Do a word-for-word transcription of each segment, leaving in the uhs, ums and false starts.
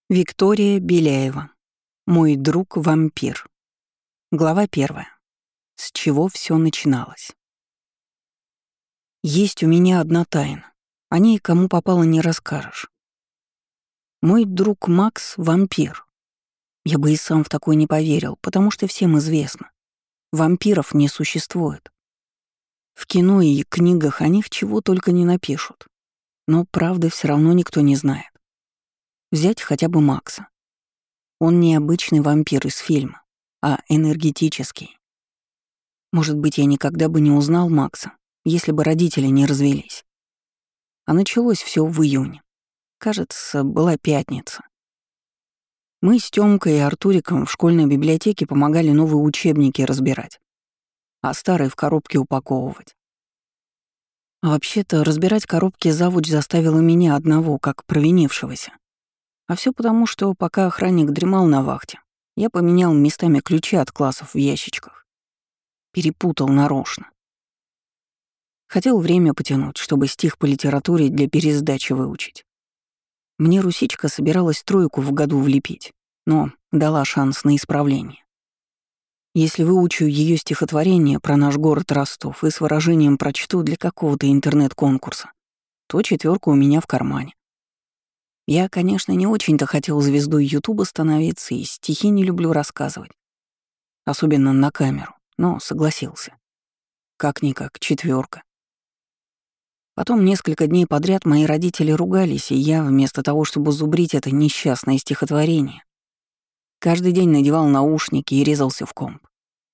Виктория Беляева. Мой друг-вампир. Глава первая. С чего все начиналось. Есть у меня одна тайна. О ней кому попало не расскажешь. Мой друг Макс — вампир. Я бы и сам в такое не поверил, потому что всем известно. Вампиров не существует. В кино и книгах о них чего только не напишут. Но правды все равно никто не знает. Взять хотя бы Макса. Он не обычный вампир из фильма, а энергетический. Может быть, я никогда бы не узнал Макса, если бы родители не развелись. А началось все в июне. Кажется, была пятница. Мы с Тёмкой и Артуриком в школьной библиотеке помогали новые учебники разбирать, а старые в коробке упаковывать. А вообще-то разбирать коробки завуч заставила меня одного, как провинившегося. А все потому, что пока охранник дремал на вахте, я поменял местами ключи от классов в ящичках. Перепутал нарочно. Хотел время потянуть, чтобы стих по литературе для пересдачи выучить. Мне Русичка собиралась тройку в году влепить, но дала шанс на исправление. Если выучу ее стихотворение про наш город Ростов и с выражением прочту для какого-то интернет-конкурса, то четверка у меня в кармане. Я, конечно, не очень-то хотел звездой Ютуба становиться и стихи не люблю рассказывать. Особенно на камеру, но согласился. Как-никак, четверка. Потом несколько дней подряд мои родители ругались, и я, вместо того, чтобы зубрить это несчастное стихотворение, каждый день надевал наушники и резался в комп.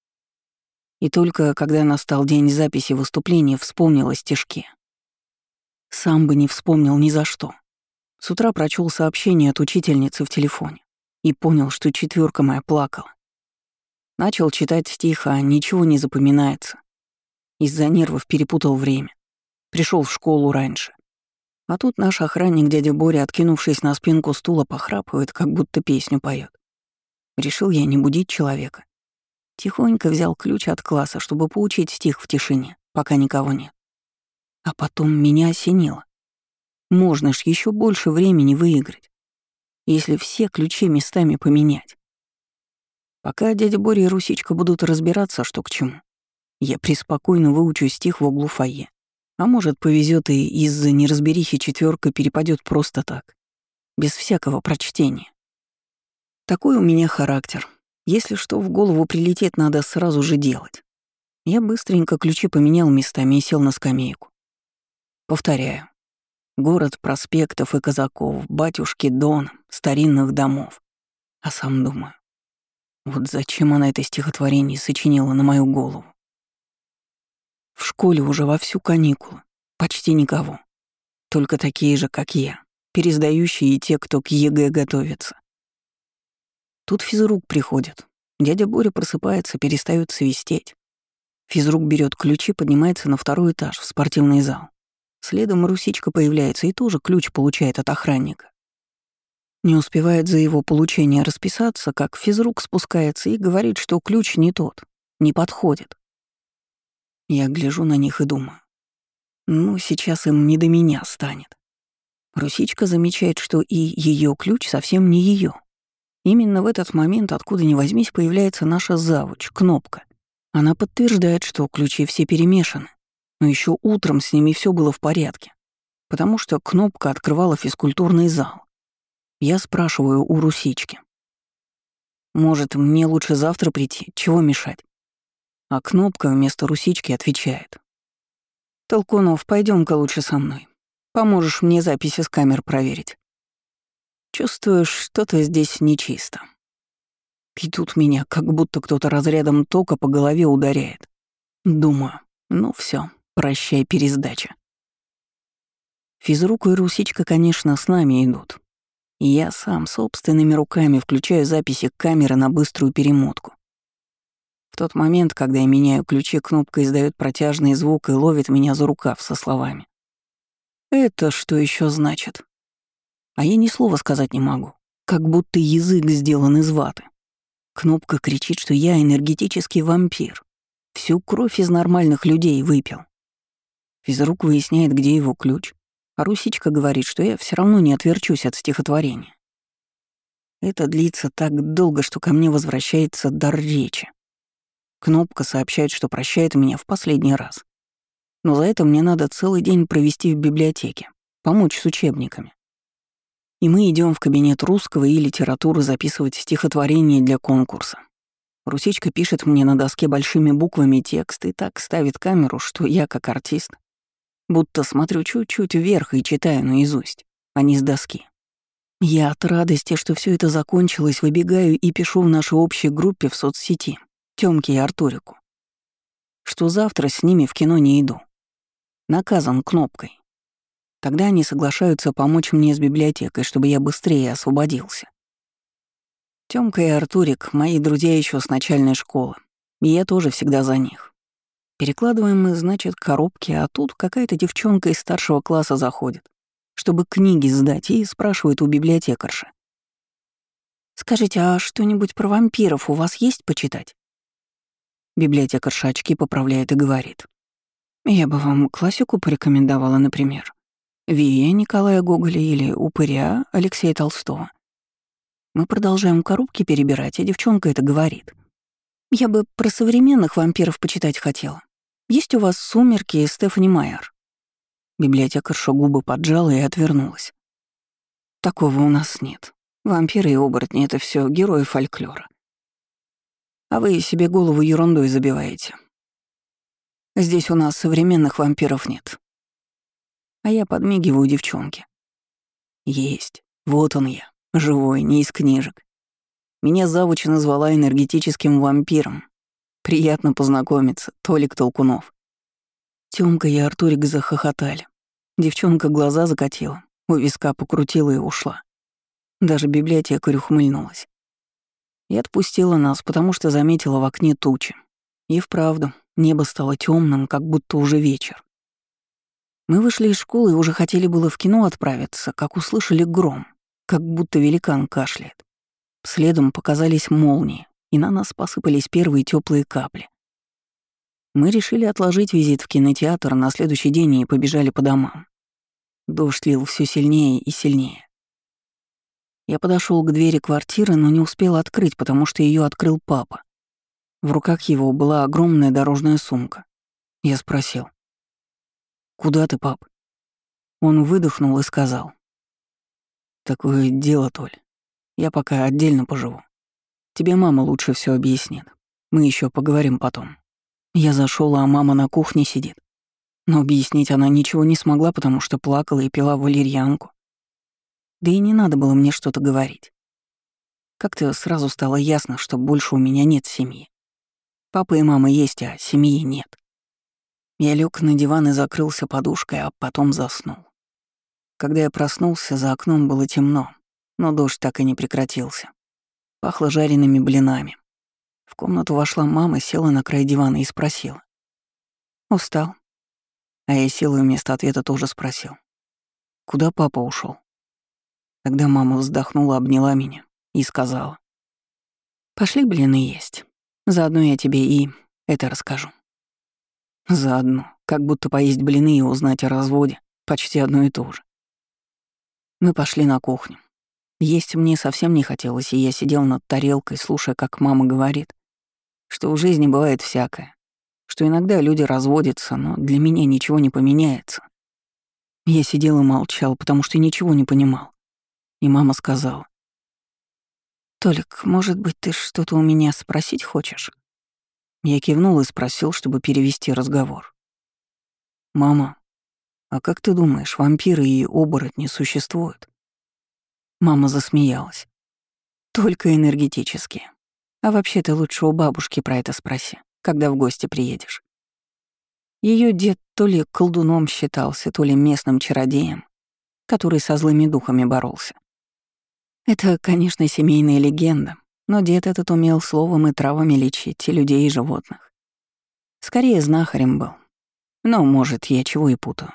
И только когда настал день записи выступления, вспомнил о стишке. Сам бы не вспомнил ни за что. С утра прочел сообщение от учительницы в телефоне и понял, что четверка моя плакала. Начал читать стих, а ничего не запоминается. Из-за нервов перепутал время. Пришел в школу раньше. А тут наш охранник дядя Боря, откинувшись на спинку стула, похрапывает, как будто песню поет. Решил я не будить человека. Тихонько взял ключ от класса, чтобы поучить стих в тишине, пока никого нет. А потом меня осенило. Можно ж еще больше времени выиграть, если все ключи местами поменять. Пока дядя Боря и Русичка будут разбираться, что к чему, я преспокойно выучу стих в углу фойе. А может, повезет и из-за неразберихи четверка перепадет просто так, без всякого прочтения. Такой у меня характер. Если что в голову прилетит, надо сразу же делать. Я быстренько ключи поменял местами и сел на скамейку. Повторяю. Город проспектов и казаков, батюшки Дон, старинных домов. А сам думаю, вот зачем она это стихотворение сочинила на мою голову? В школе уже вовсю каникулы, почти никого. Только такие же, как я, пересдающие и те, кто к ЕГЭ готовится. Тут физрук приходит. Дядя Боря просыпается, перестает свистеть. Физрук берет ключи, поднимается на второй этаж, в спортивный зал. Следом Русичка появляется и тоже ключ получает от охранника. Не успевает за его получение расписаться, как физрук спускается и говорит, что ключ не тот, не подходит. Я гляжу на них и думаю, ну, сейчас им не до меня станет. Русичка замечает, что и ее ключ совсем не ее. Именно в этот момент, откуда ни возьмись, появляется наша завуч, Кнопка. Она подтверждает, что ключи все перемешаны. Но еще утром с ними все было в порядке, потому что Кнопка открывала физкультурный зал. Я спрашиваю у Русички. «Может, мне лучше завтра прийти? Чего мешать?» А Кнопка вместо Русички отвечает. «Толкунов, пойдем-ка лучше со мной. Поможешь мне записи с камер проверить. Чувствуешь, что-то здесь нечисто». И тут меня как будто кто-то разрядом тока по голове ударяет. Думаю, ну все. Прощай, пересдача. Физрук и Русичка, конечно, с нами идут. И я сам собственными руками включаю записи камеры на быструю перемотку. В тот момент, когда я меняю ключи, Кнопка издает протяжный звук и ловит меня за рукав со словами. «Это что еще значит?» А я ни слова сказать не могу, как будто язык сделан из ваты. Кнопка кричит, что я энергетический вампир. Всю кровь из нормальных людей выпил. Физрук выясняет, где его ключ, а Русичка говорит, что я все равно не отверчусь от стихотворения. Это длится так долго, что ко мне возвращается дар речи. Кнопка сообщает, что прощает меня в последний раз. Но за это мне надо целый день провести в библиотеке, помочь с учебниками. И мы идем в кабинет русского и литературы записывать стихотворение для конкурса. Русичка пишет мне на доске большими буквами текст и так ставит камеру, что я, как артист, будто смотрю чуть-чуть вверх и читаю наизусть, а не с доски. Я от радости, что все это закончилось, выбегаю и пишу в нашей общей группе в соцсети Тёмке и Артурику, что завтра с ними в кино не иду. Наказан кнопкой. Тогда они соглашаются помочь мне с библиотекой, чтобы я быстрее освободился. Тёмка и Артурик — мои друзья еще с начальной школы, и я тоже всегда за них. Перекладываем мы, значит, коробки, а тут какая-то девчонка из старшего класса заходит, чтобы книги сдать, и спрашивает у библиотекарши. «Скажите, а что-нибудь про вампиров у вас есть почитать?» Библиотекарша очки поправляет и говорит. «Я бы вам классику порекомендовала, например. Вия Николая Гоголя или Упыря Алексея Толстого». Мы продолжаем коробки перебирать, а девчонка это говорит. «Я бы про современных вампиров почитать хотела. Есть у вас «Сумерки» и Стефани Майер?» Библиотекарша губы поджала и отвернулась. «Такого у нас нет. Вампиры и оборотни — это все герои фольклора. А вы себе голову ерундой забиваете. Здесь у нас современных вампиров нет». А я подмигиваю девчонке. Есть. Вот он я. Живой, не из книжек. Меня завуч назвала энергетическим вампиром. Приятно познакомиться, Толик Толкунов. Тёмка и Артурик захохотали. Девчонка глаза закатила, у виска покрутила и ушла. Даже библиотекарь ухмыльнулась. И отпустила нас, потому что заметила в окне тучи. И вправду, небо стало темным, как будто уже вечер. Мы вышли из школы и уже хотели было в кино отправиться, как услышали гром, как будто великан кашляет. Следом показались молнии, и на нас посыпались первые теплые капли. Мы решили отложить визит в кинотеатр на следующий день и побежали по домам. Дождь лил все сильнее и сильнее. Я подошел к двери квартиры, но не успел открыть, потому что ее открыл папа. В руках его была огромная дорожная сумка. Я спросил: «Куда ты, пап?» Он выдохнул и сказал: «Такое дело, Толь. Я пока отдельно поживу. Тебе мама лучше все объяснит. Мы еще поговорим потом». Я зашел, а мама на кухне сидит. Но объяснить она ничего не смогла, потому что плакала и пила валерьянку. Да и не надо было мне что-то говорить. Как-то сразу стало ясно, что больше у меня нет семьи. Папа и мама есть, а семьи нет. Я лег на диван и закрылся подушкой, а потом заснул. Когда я проснулся, за окном было темно, но дождь так и не прекратился. Пахло жареными блинами. В комнату вошла мама, села на край дивана и спросила: «Устал?» А я сел и вместо ответа тоже спросил: «Куда папа ушел?» Тогда мама вздохнула, обняла меня и сказала: «Пошли блины есть. Заодно я тебе и это расскажу». Заодно, как будто поесть блины и узнать о разводе — почти одно и то же. Мы пошли на кухню. Есть мне совсем не хотелось, и я сидел над тарелкой, слушая, как мама говорит, что в жизни бывает всякое, что иногда люди разводятся, но для меня ничего не поменяется. Я сидел и молчал, потому что ничего не понимал. И мама сказала: «Толик, может быть, ты что-то у меня спросить хочешь?» Я кивнул и спросил, чтобы перевести разговор. «Мама, а как ты думаешь, вампиры и оборотни существуют?» Мама засмеялась. «Только энергетические. А вообще ты лучше у бабушки про это спроси, когда в гости приедешь. Ее дед то ли колдуном считался, то ли местным чародеем, который со злыми духами боролся. Это, конечно, семейная легенда, но дед этот умел словом и травами лечить и людей, и животных. Скорее, знахарем был. Но, может, я чего и путаю».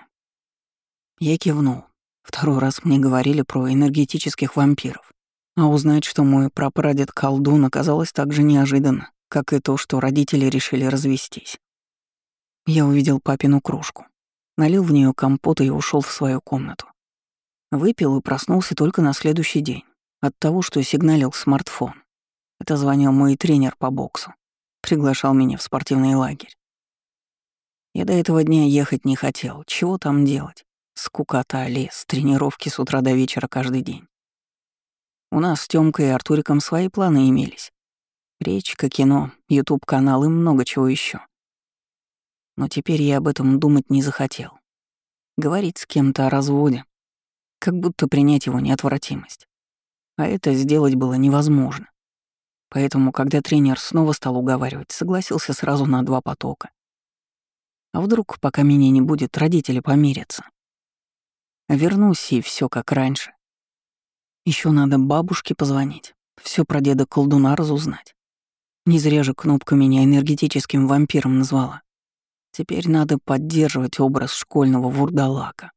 Я кивнул. Второй раз мне говорили про энергетических вампиров. А узнать, что мой прапрадед колдун, оказалось так же неожиданно, как и то, что родители решили развестись. Я увидел папину кружку, налил в нее компота и ушел в свою комнату. Выпил и проснулся только на следующий день, От того, что сигналил смартфон. Это звонил мой тренер по боксу. Приглашал меня в спортивный лагерь. Я до этого дня ехать не хотел. Чего там делать? Скукота, лес, тренировки с утра до вечера каждый день. У нас с Тёмкой и Артуриком свои планы имелись. Речка, кино, ютуб-канал и много чего еще. Но теперь я об этом думать не захотел. Говорить с кем-то о разводе, как будто принять его неотвратимость. А это сделать было невозможно. Поэтому, когда тренер снова стал уговаривать, согласился сразу на два потока. А вдруг, пока меня не будет, родители помирятся? Вернусь, и все как раньше. Еще надо бабушке позвонить, все про деда колдуна разузнать. Не зря же Кнопка меня энергетическим вампиром назвала. Теперь надо поддерживать образ школьного вурдалака.